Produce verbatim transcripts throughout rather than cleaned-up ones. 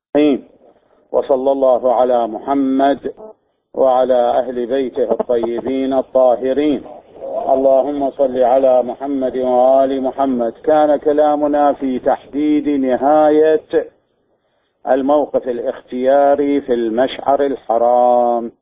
وصلى الله على محمد وعلى أهل بيته الطيبين الطاهرين. اللهم صل على محمد وآل محمد. كان كلامنا في تحديد نهاية الموقف الاختياري في المشعر الحرام،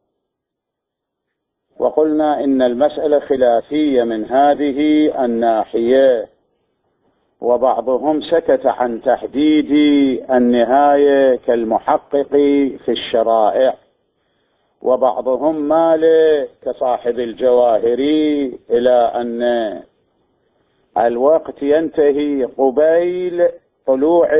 وقلنا إن المسألة خلافية من هذه الناحية، وبعضهم سكت عن تحديد النهاية كالمحقق في الشرائع، وبعضهم مال كصاحب الجواهري إلى أن الوقت ينتهي قبيل طلوع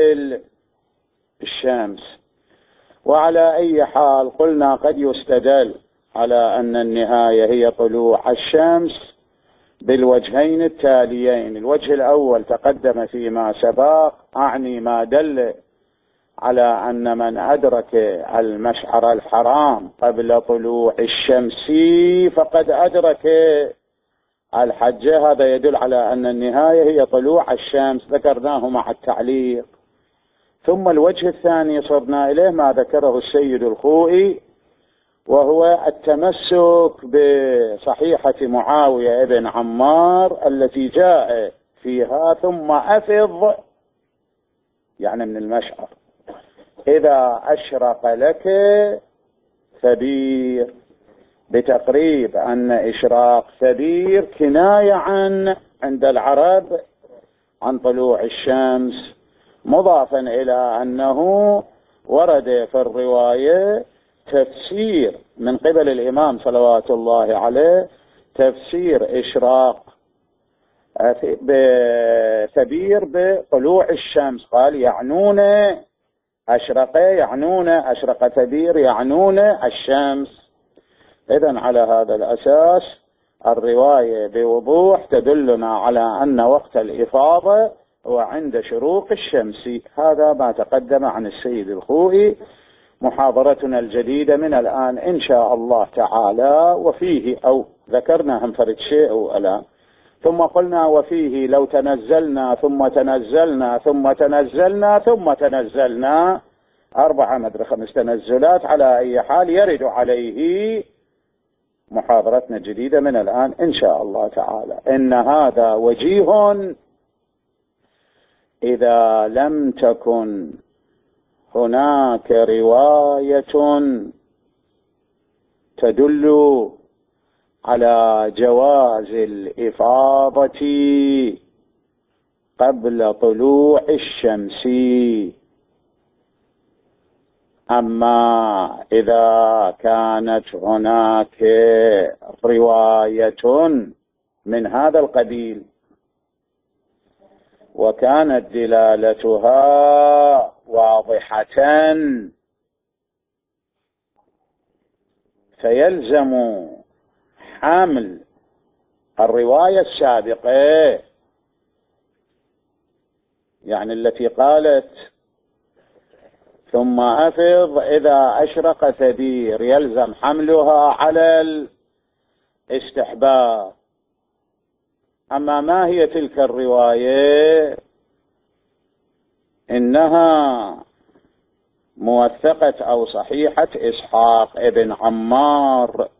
الشمس. وعلى أي حال قلنا قد يستدل على أن النهاية هي طلوع الشمس بالوجهين التاليين. الوجه الأول تقدم فيما سبق، أعني ما دل على أن من أدرك المشعر الحرام قبل طلوع الشمس فقد أدرك الحج. هذا يدل على أن النهاية هي طلوع الشمس، ذكرناه مع التعليق. ثم الوجه الثاني صرنا إليه ما ذكره السيد الخوئي، وهو التمسك بصحيحة معاوية بن عمار التي جاء فيها ثم أفض، يعني من المشعر إذا أشرق لك ثبير، بتقريب أن إشراق ثبير كناية عن عند العرب عن طلوع الشمس، مضافا إلى أنه ورد في الرواية تفسير من قبل الإمام صلوات الله عليه، تفسير إشراق ثبير بطلوع الشمس، قال يعنون أشرق يعنون أشرق ثبير يعنون الشمس. إذن على هذا الأساس الرواية بوضوح تدلنا على أن وقت الإفاضة هو عند شروق الشمس. هذا ما تقدم عن السيد الخوئي. محاضرتنا الجديدة من الآن إن شاء الله تعالى وفيه، أو ذكرنا هم فرد شيء الآن، ثم قلنا وفيه لو تنزلنا ثم تنزلنا ثم تنزلنا ثم تنزلنا، أربعة مدري خمس تنزلات. على أي حال يرد عليه محاضرتنا الجديدة من الآن إن شاء الله تعالى. إن هذا وجيه إذا لم تكن هناك رواية تدل على جواز الإفاضة قبل طلوع الشمس. أما إذا كانت هناك رواية من هذا القبيل وكانت دلالتها واضحة، فيلزم حمل الرواية السابقة، يعني التي قالت ثم أفض إذا أشرق ثبير، يلزم حملها على الاستحباب. أما ما هي تلك الرواية؟ إنها موثقة أو صحيحة إسحاق ابن عمار.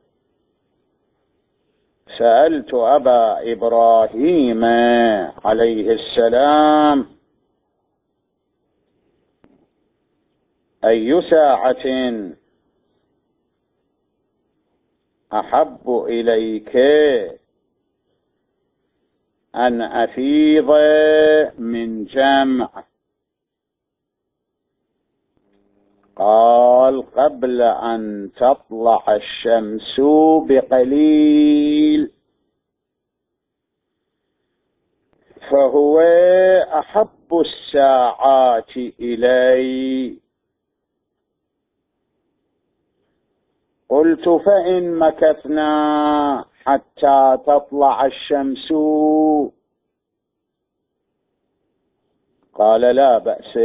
سألت أبا إبراهيم عليه السلام أي ساعة أحب إليك أن أفيض من جمع؟ قال قبل أن تطلع الشمس بقليل، فهو أحب الساعات إلي. قلت فإن مكثنا حتى تطلع الشمس؟ قال لا بأس.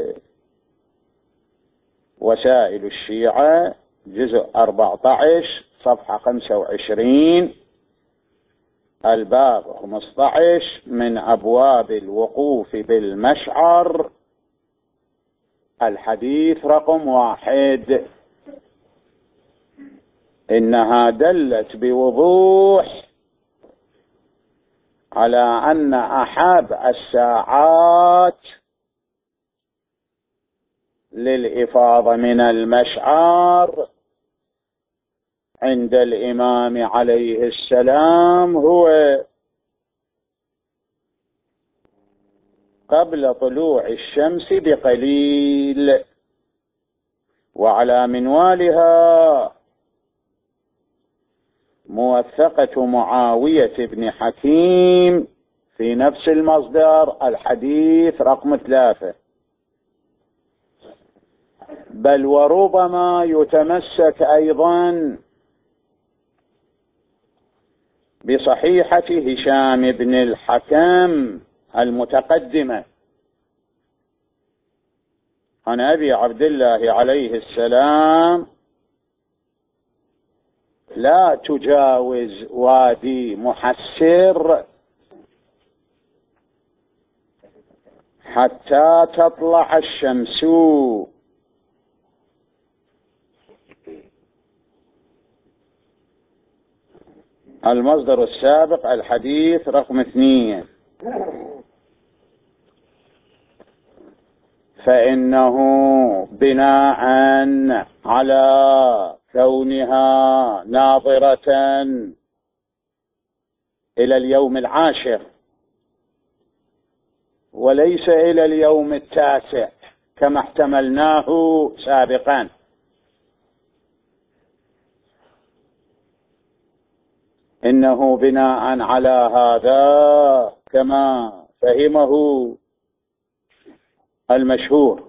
وسائل الشيعة جزء أربعة عشر صفحة خمسة وعشرين، الباب خمسة عشر من أبواب الوقوف بالمشعر الحديث رقم واحد، إنها دلت بوضوح على أن أحب الساعات للإفاضة من المشعر عند الإمام عليه السلام هو قبل طلوع الشمس بقليل. وعلى منوالها موثقة معاوية بن حكيم في نفس المصدر الحديث رقم ثلاثة. بل وربما يتمسك أيضا بصحيحة هشام بن الحكم المتقدمة عن أبي عبد الله عليه السلام: لا تجاوز وادي محسر حتى تطلع الشمس. المصدر السابق الحديث رقم اثنين. فإنه بناء على كونها ناظرة إلى اليوم العاشر وليس إلى اليوم التاسع كما احتملناه سابقا، إنه بناء على هذا كما فهمه المشهور،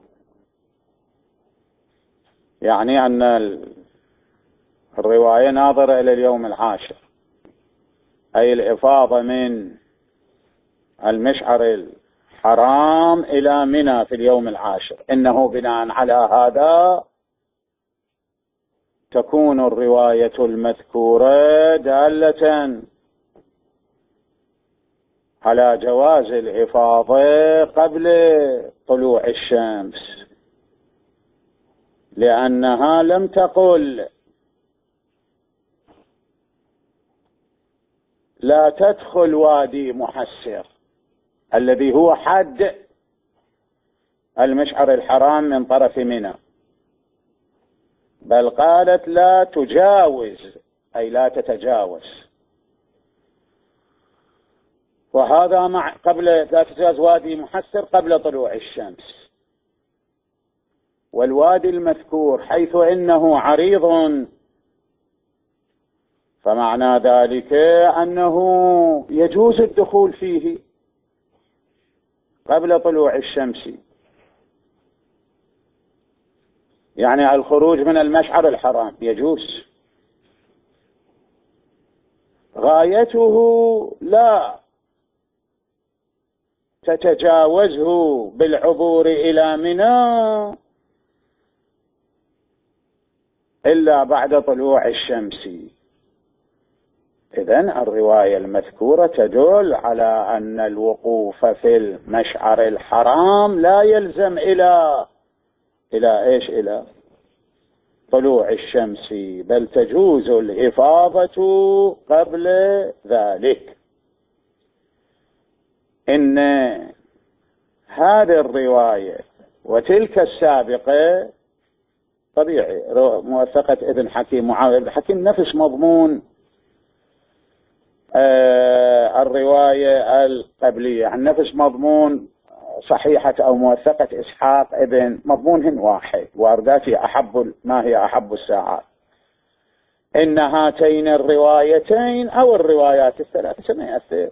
يعني أن الرواية ناظرة إلى اليوم العاشر، أي الإفاضة من المشعر الحرام إلى منى في اليوم العاشر. إنه بناء على هذا تكون الرواية المذكورة دالة على جواز الإفاضة قبل طلوع الشمس، لأنها لم تقل لا تدخل وادي محسر الذي هو حد المشعر الحرام من طرف منى، بل قالت لا تجاوز، أي لا تتجاوز. وهذا مع قبل لا تجاوز وادي محسر قبل طلوع الشمس. والوادي المذكور حيث إنه عريض فمعنى ذلك أنه يجوز الدخول فيه قبل طلوع الشمس، يعني الخروج من المشعر الحرام يجوز. غايته لا تتجاوزه بالعبور إلى منى إلا بعد طلوع الشمس. إذن الرواية المذكورة تدل على أن الوقوف في المشعر الحرام لا يلزم إلى إلى إيش إلى طلوع الشمس، بل تجوز الإفاضة قبل ذلك. إن هذه الرواية وتلك السابقة طبيعي موثقة ابن حكيم معاوية ابن حكيم نفس مضمون آه الرواية القبلية، عن نفس مضمون صحيحة أو موثقة إسحاق ابن مضمونهن واحد. وارداتي أحب ما هي أحب الساعات. إن هاتين الروايتين أو الروايات الثلاثة ما يأثر،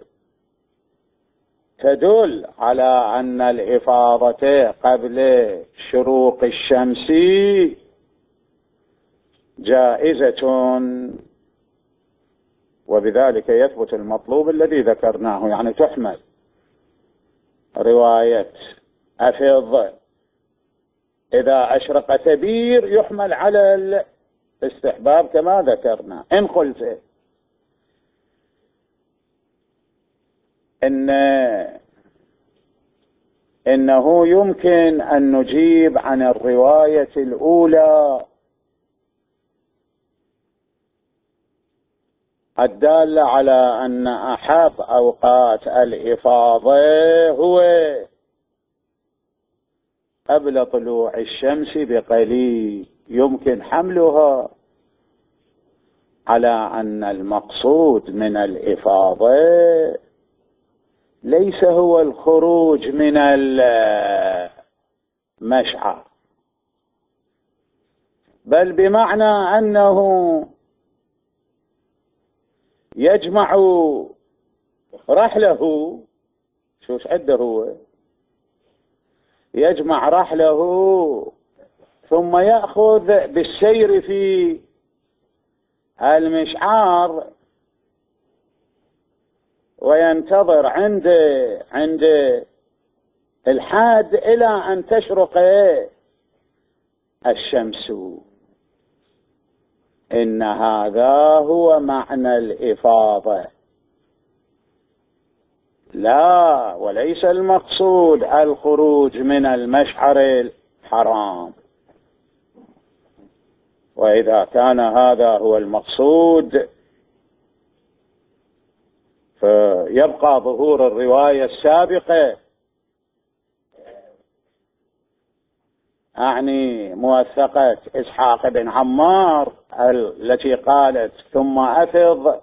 تدل على أن الإفاضة قبل شروق الشمس جائزة، وبذلك يثبت المطلوب الذي ذكرناه، يعني تحمل رواية أفض إذا أشرق تبير يحمل على الاستحباب كما ذكرنا. إن قلت إن إنه يمكن أن نجيب عن الرواية الأولى الدالة على أن أحب أوقات الإفاضة هو قبل طلوع الشمس بقليل، يمكن حملها على أن المقصود من الإفاضة ليس هو الخروج من المشعر، بل بمعنى أنه يجمع رحله، شوش عنده هو يجمع رحله ثم يأخذ بالسير في المشعار وينتظر عند عند الحاد إلى أن تشرق الشمس. إن هذا هو معنى الإفاضة، لا وليس المقصود الخروج من المشعر الحرام. وإذا كان هذا هو المقصود فيبقى ظهور الرواية السابقة، أعني موثقة إسحاق بن عمار التي قالت ثم أفض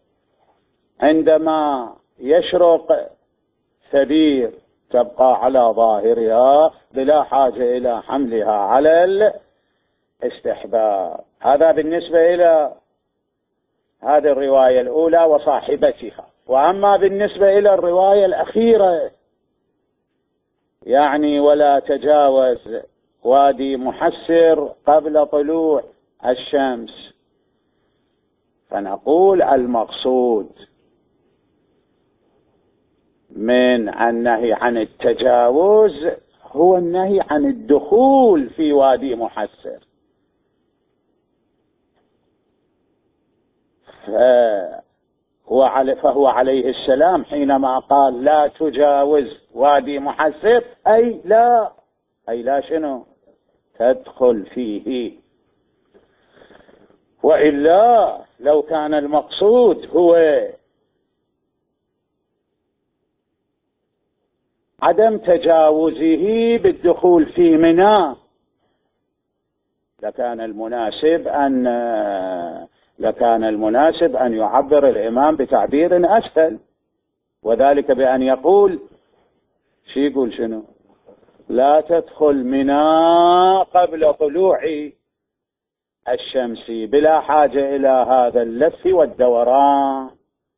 عندما يشرق ثبير، تبقى على ظاهرها بلا حاجة إلى حملها على الاستحباب. هذا بالنسبة إلى هذه الرواية الأولى وصاحبتها. وأما بالنسبة إلى الرواية الأخيرة يعني ولا تجاوز وادي محسر قبل طلوع الشمس، فنقول المقصود من النهي عن التجاوز هو النهي عن الدخول في وادي محسر. فهو عليه السلام حينما قال لا تجاوز وادي محسر أي لا أي لا شنو تدخل فيه. وإلا لو كان المقصود هو عدم تجاوزه بالدخول في منى لكان المناسب أن لكان المناسب أن يعبر الإمام بتعبير أسهل، وذلك بأن يقول شي يقول شنو لا تدخل منى قبل طلوع الشمس، بلا حاجة إلى هذا اللف والدوران،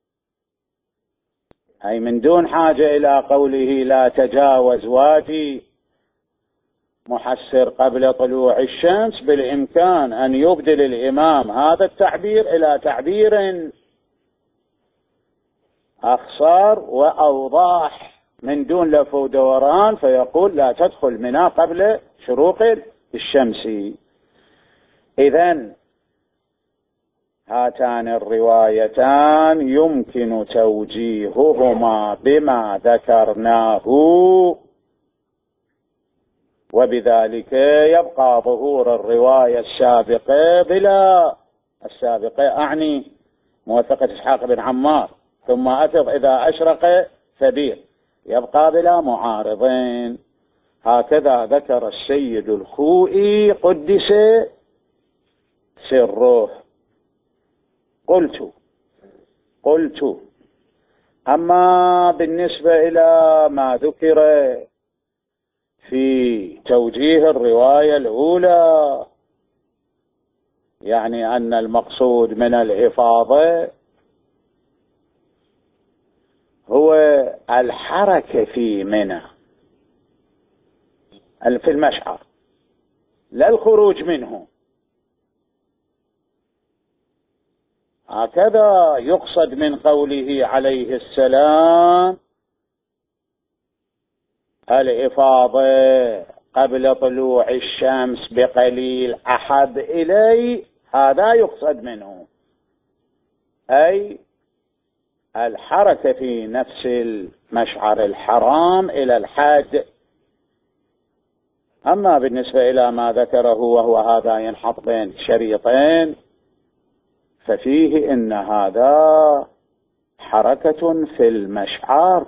أي من دون حاجة إلى قوله لا تجاوز وادي محسر قبل طلوع الشمس. بالإمكان أن يبدل الإمام هذا التعبير إلى تعبير أخصر وأوضح من دون لف ودوران، فيقول لا تدخل منى قبل شروق الشمس. إذن هاتان الروايتان يمكن توجيههما بما ذكرناه، وبذلك يبقى ظهور الرواية السابقة بلا السابقة أعني موثقة إسحاق بن عمار ثم أفض إذا أشرق ثبير، يبقى بلا معارضين. هكذا ذكر السيد الخوئي قدس سره. قلت قلت أما بالنسبة إلى ما ذكر في توجيه الرواية الأولى، يعني أن المقصود من الإفاضة هو الحركة في منى في المشعر لا الخروج منه، هكذا يقصد من قوله عليه السلام الإفاضة قبل طلوع الشمس بقليل أحب إلي، هذا يقصد منه أي الحركة في نفس المشعر الحرام إلى الحد أما بالنسبة إلى ما ذكره وهو هذا ينحط بين شريطين ففيه إن هذا حركة في المشعر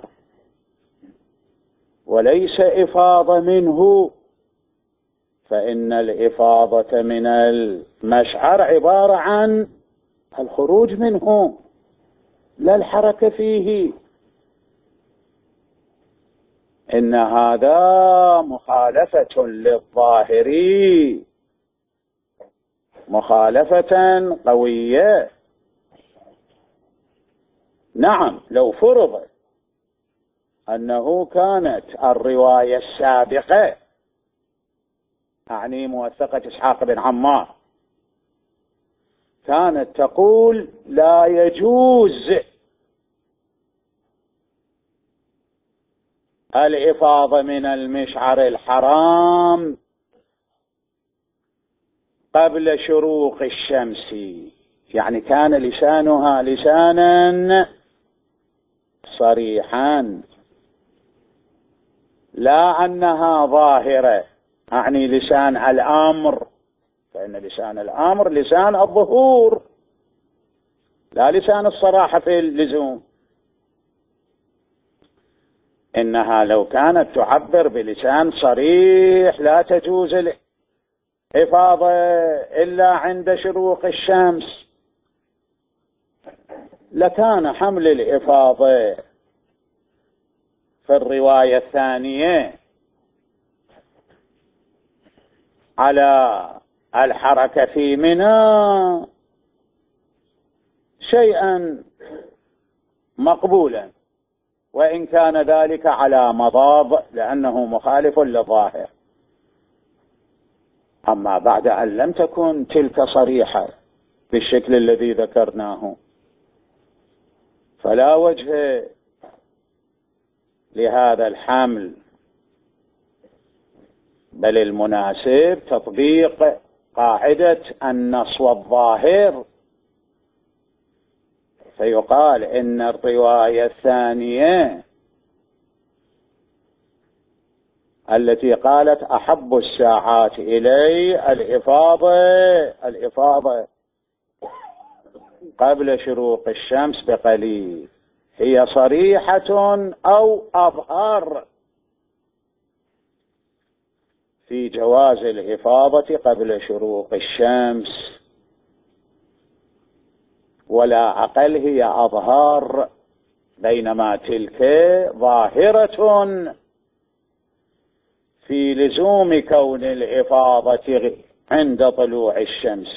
وليس إفاضة منه، فإن الإفاضة من المشعر عبارة عن الخروج منه لا الحركة فيه. إن هذا مخالفة للظاهر، مخالفة قوية. نعم لو فرض أنه كانت الرواية السابقة أعني موثقة إسحاق بن عمار كانت تقول لا يجوز الإفاضة من المشعر الحرام قبل شروق الشمس، يعني كان لسانها لسانا صريحا لا أنها ظاهرة، أعني لسان الأمر، فإن لسان الأمر لسان الظهور لا لسان الصراحة في اللزوم. إنها لو كانت تعبر بلسان صريح لا تجوز الإفاضة إلا عند شروق الشمس لكان حمل الإفاضة في الرواية الثانية على الحركة في منى شيئا مقبولا، وإن كان ذلك على مضاض لأنه مخالف للظاهر. أما بعد أن لم تكن تلك صريحة بالشكل الذي ذكرناه فلا وجه لهذا الحمل، بل المناسب تطبيق قاعدة النص والظاهر، فيقال إن الرواية الثانية التي قالت أحب الساعات إلي الإفاضة الإفاضة قبل شروق الشمس بقليل هي صريحة أو أظهر في جواز الإفاضة قبل شروق الشمس، ولا أقل هي أظهار، بينما تلك ظاهرة في لزوم كون الإفاضة عند طلوع الشمس،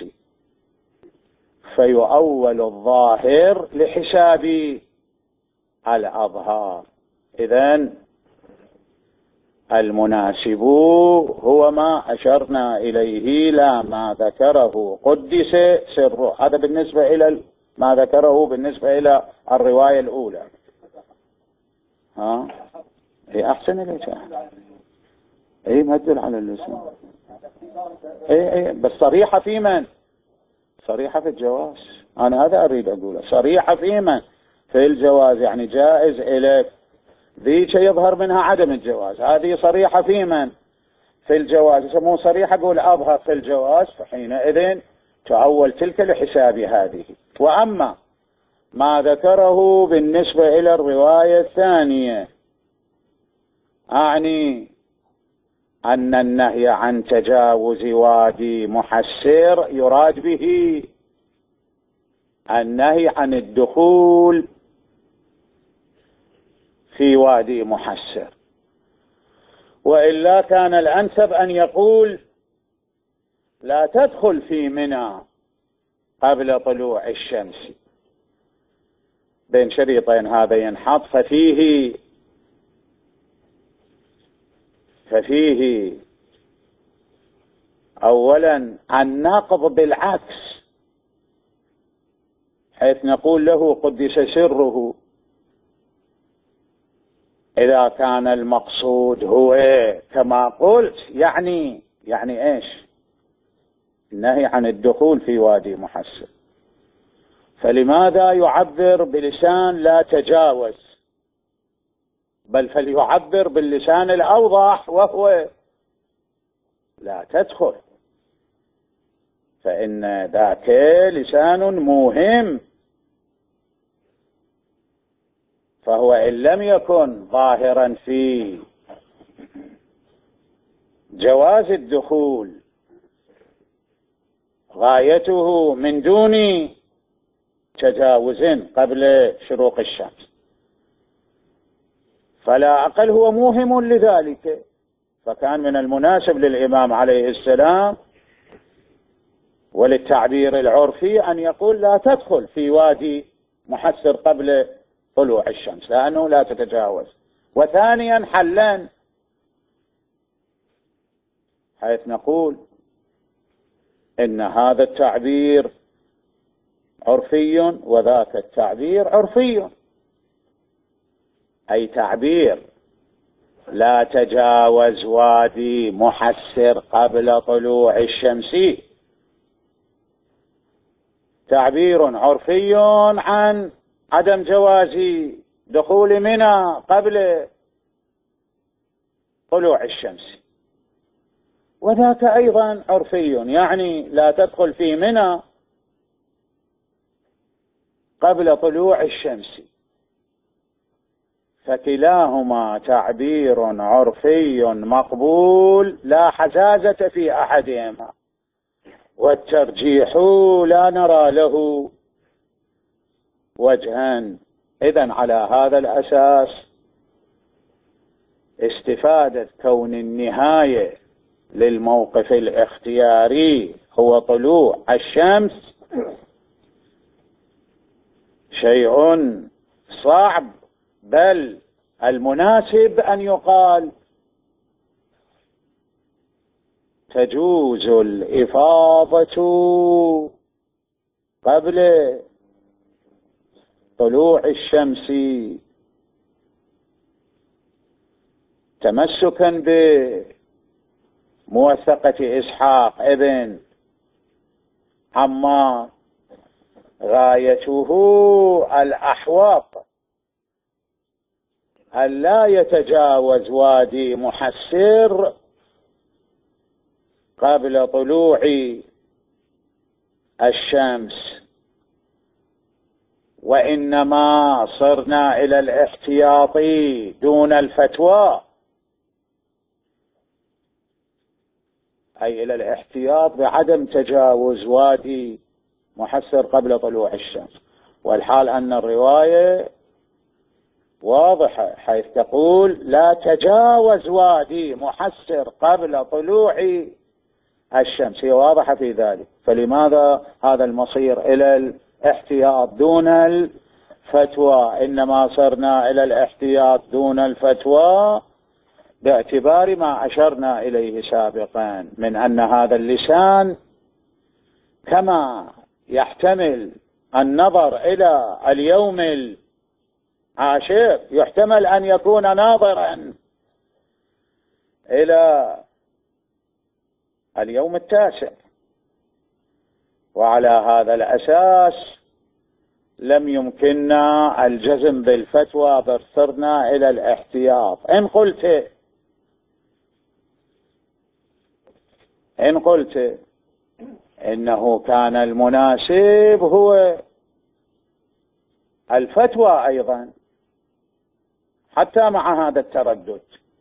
فيؤول الظاهر لحساب الأظهار. إذن المناسب هو ما أشرنا إليه لا ما ذكره قدس سره. هذا بالنسبة إلى ما ذكره بالنسبة إلى الرواية الأولى. ها هي أحسن ليش اي ما تدل على اللسان، اي اي بس صريحة في من؟ صريحة في الجواز. انا هذا اريد اقوله، صريحة في من؟ في الجواز، يعني جائز اليك ذيك يظهر منها عدم الجواز، هذه صريحة في من؟ في الجواز، يسموه صريحة اقول اظهر في الجواز، فحينئذ تعول تلك لحساب هذه. واما ما ذكره بالنسبة الى الرواية الثانية اعني أن النهي عن تجاوز وادي محسر يراد به النهي عن الدخول في وادي محسر، وإلا كان الأنسب أن يقول لا تدخل في منى قبل طلوع الشمس. بين شريطين هذا ينحط، ففيه ففيه أولا النقض بالعكس، حيث نقول له قدس سره إذا كان المقصود هو كما قلت يعني يعني إيش؟ النهي عن الدخول في وادي محسر، فلماذا يعبر بلسان لا تجاوز، بل فليعبر باللسان الأوضح وهو لا تدخل، فإن ذاك لسان موهم، فهو إن لم يكن ظاهرا في جواز الدخول غايته من دون تجاوز قبل شروق الشمس، فلا أقل هو موهم لذلك، فكان من المناسب للإمام عليه السلام وللتعبير العرفي أن يقول لا تدخل في وادي محسر قبل طلوع الشمس لأنه لا تتجاوز. وثانيا حلا، حيث نقول إن هذا التعبير عرفي وذاك التعبير عرفي، أي تعبير لا تجاوز وادي محسر قبل طلوع الشمس تعبير عرفي عن عدم جواز دخول منى قبل طلوع الشمس، وذاك أيضا عرفي، يعني لا تدخل في منى قبل طلوع الشمس، فكلاهما تعبير عرفي مقبول لا حزازة في أحدهما، والترجيح لا نرى له وجها. إذن على هذا الأساس استفادة كون النهاية للموقف الاختياري هو طلوع الشمس شيء صعب، بل المناسب أن يقال تجوز الإفاضة قبل طلوع الشمس تمسكا بموثقة إسحاق ابن عمار غايته الأحوط ألا يتجاوز وادي محسر قبل طلوع الشمس، وإنما صرنا إلى الاحتياط دون الفتوى، أي إلى الاحتياط بعدم تجاوز وادي محسر قبل طلوع الشمس. والحال أن الرواية واضحة حيث تقول لا تجاوز وادي محسر قبل طلوع الشمس، هي واضحة في ذلك، فلماذا هذا المصير إلى الاحتياط دون الفتوى؟ إنما صرنا إلى الاحتياط دون الفتوى باعتبار ما أشرنا إليه سابقا من أن هذا اللسان كما يحتمل النظر إلى اليوم العاشر يحتمل أن يكون ناظرا إلى اليوم التاسع، وعلى هذا الأساس لم يمكننا الجزم بالفتوى بل صرنا إلى الاحتياط. إن قلت إن قلت إنه كان المناسب هو الفتوى أيضا حتى مع هذا التردد،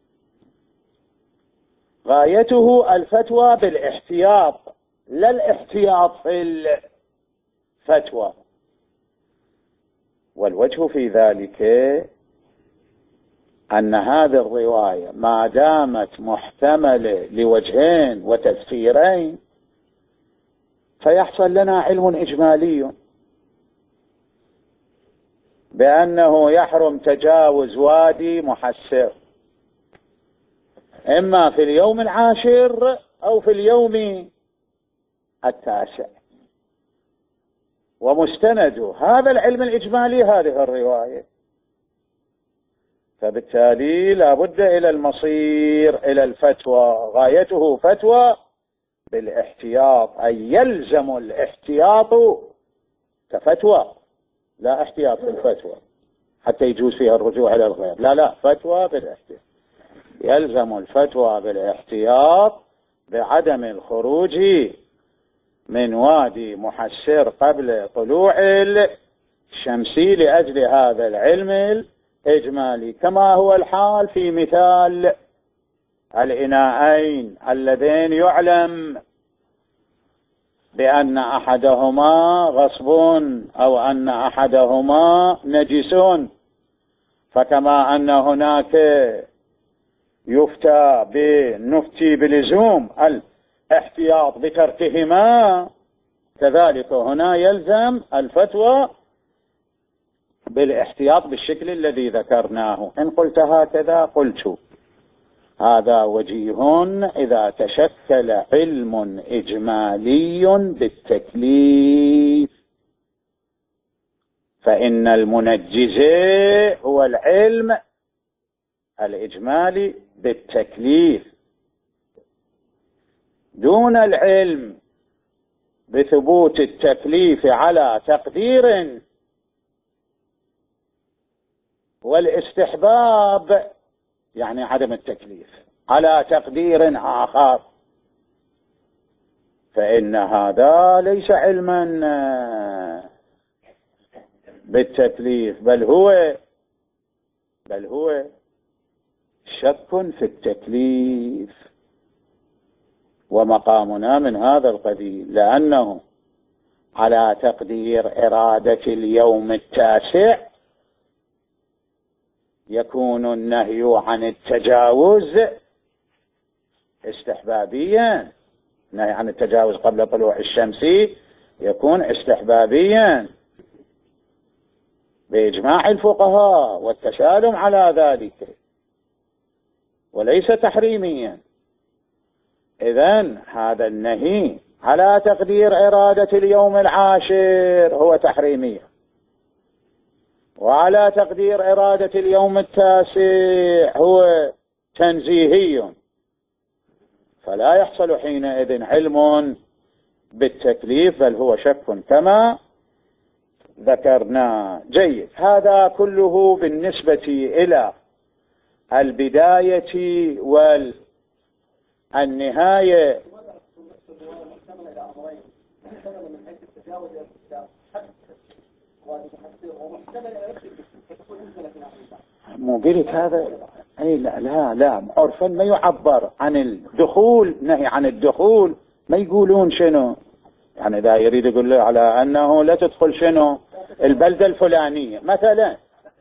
غايته الفتوى بالاحتياط لا الاحتياط في الفتوى. والوجه في ذلك أن هذه الرواية ما دامت محتملة لوجهين وتفسيرين فيحصل لنا علم إجمالي بأنه يحرم تجاوز وادي محسر إما في اليوم العاشر أو في اليوم التاسع، ومستند هذا العلم الإجمالي هذه الرواية، فبالتالي لا بد إلى المصير إلى الفتوى، غايته فتوى بالاحتياط، أي يلزم الاحتياط كفتوى، لا احتياط في الفتوى حتى يجوز فيها الرجوع إلى الغير، لا لا فتوى بالاحتياط، يلزم الفتوى بالاحتياط بعدم الخروج من وادي محسر قبل طلوع الشمس لأجل هذا العلم الإجمالي، كما هو الحال في مثال الإناءين اللذين يعلم بأن أحدهما غصب أو أن أحدهما نجس، فكما أن هناك يفتى بنفتي بلزوم الاحتياط بتركهما، كذلك هنا يلزم الفتوى بالاحتياط بالشكل الذي ذكرناه. إن قلت هكذا قلت هذا وجيه إذا تشكل علم إجمالي بالتكليف، فإن المنجز هو العلم الإجمالي بالتكليف دون العلم بثبوت التكليف على تقدير والاستحباب، يعني عدم التكليف على تقدير آخر، فإن هذا ليس علما بالتكليف، بل هو بل هو شك في التكليف، ومقامنا من هذا القبيل، لأنه على تقدير إرادة اليوم التاسع يكون النهي عن التجاوز استحبابيا، النهي عن التجاوز قبل طلوع الشمس يكون استحبابيا بإجماع الفقهاء والتسالم على ذلك، وليس تحريميا. إذن هذا النهي على تقدير إرادة اليوم العاشر هو تحريمي، وعلى تقدير إرادة اليوم التاسع هو تنزيهي، فلا يحصل حينئذ علم بالتكليف، بل هو شك كما ذكرنا. جيد، هذا كله بالنسبة إلى البداية والنهاية. مو قلت هذا؟ أي لا لا لا عرفا ما يعبر عن الدخول، نهي عن الدخول، ما يقولون شنو يعني، إذا يريد يقول له على أنه لا تدخل شنو البلدة الفلانية مثلا،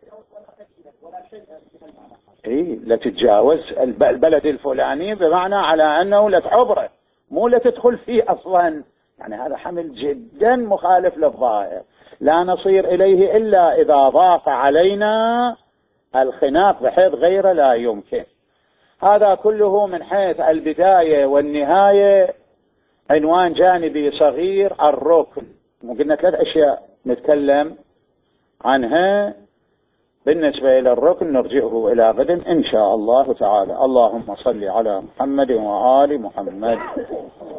إيه لا تتجاوز البلد الفلاني، بمعنى على أنه لا تعبره، مو لا تدخل فيه أصلا، يعني هذا حمل جدا مخالف للظاهر، لا نصير إليه إلا إذا ضاق علينا الخناق بحيث غيره لا يمكن. هذا كله من حيث البداية والنهاية عنوان جانبي صغير، الركن. قلنا ثلاث أشياء نتكلم عنها بالنسبة إلى الركن، نرجعه إلى غد إن شاء الله تعالى. اللهم صل على محمد وآل محمد.